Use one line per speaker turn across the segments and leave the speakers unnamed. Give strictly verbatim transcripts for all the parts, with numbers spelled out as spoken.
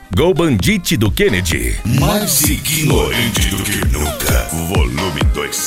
Go Bandit do Kennedy.
Mais ignorante do que nunca. Volume dois.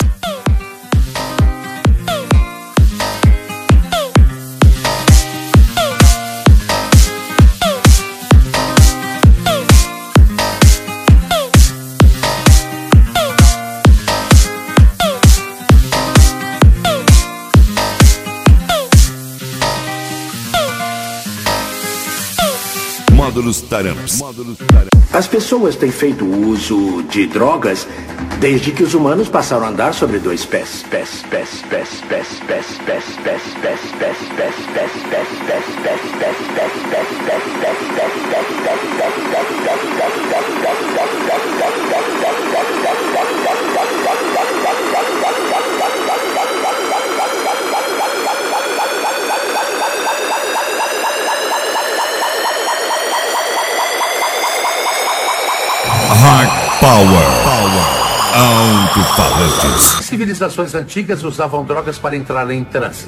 Módulos Taramps.
As pessoas têm feito uso de drogas desde que os humanos passaram a andar sobre dois pés. Pés, pés, pés, pés, pés, pés, pés, pés, pés, pés, pés, pés, pés, pés, pés, pés, pés, pés,
Hard Power. Alto-falantes.
Civilizações antigas usavam drogas para entrar em transe.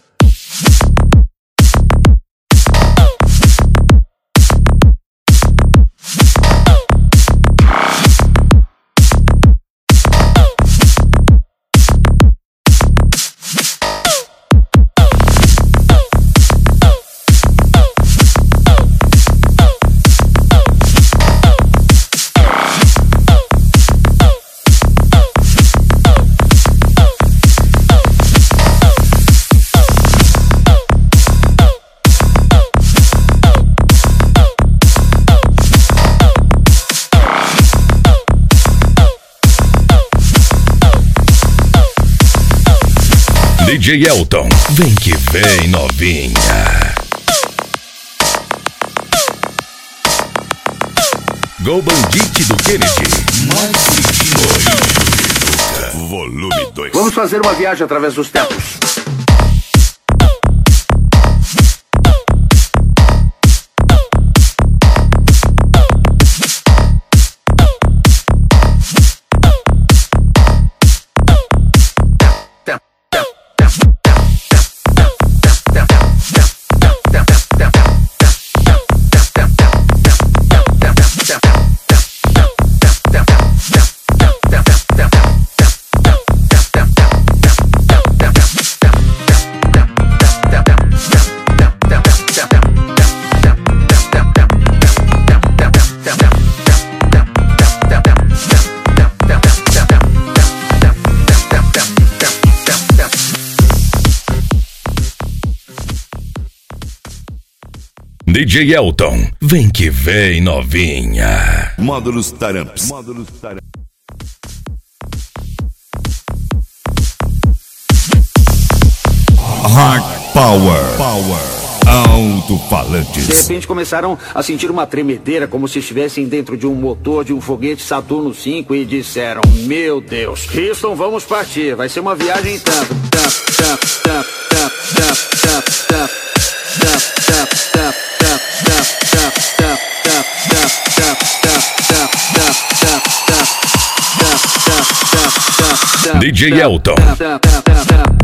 D J Elton, vem que vem novinha. Go Bandit do Kennedy.
Mais ignorante do que nunca. Volume dois.
Vamos fazer uma viagem através dos tempos.
D J Elton, vem que vem novinha.
Módulos Taramps. Hard Power. Alto-falantes.
De repente começaram a sentir uma tremedeira, como se estivessem dentro de um motor de um foguete Saturno cinco e disseram: meu Deus, Houston, vamos partir, vai ser uma viagem tanto.
D J Elton.